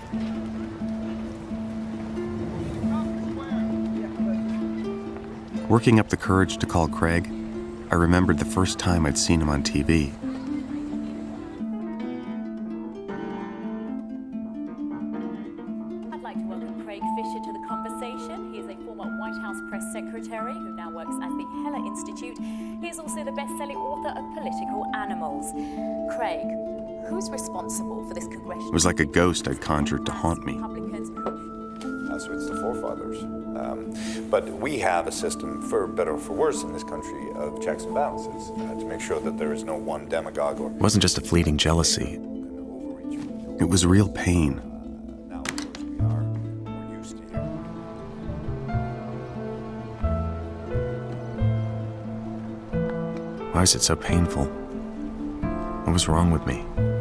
Working up the courage to call Craig, I remembered the first time I'd seen him on TV. I'd like to welcome Craig Fisher to the conversation. He is a former White House press secretary who now works at the Heller Institute. He is also the best-selling author of Political Animals. Craig, who's responsible for this congressional... It was like a ghost I'd conjured to haunt me. So it's the forefathers. But we have a system, for better or for worse in this country, of checks and balances to make sure that there is no one demagogue or... It wasn't just a fleeting jealousy. It was real pain. Now, of course, we are more used to hearing. Why is it so painful? What was wrong with me?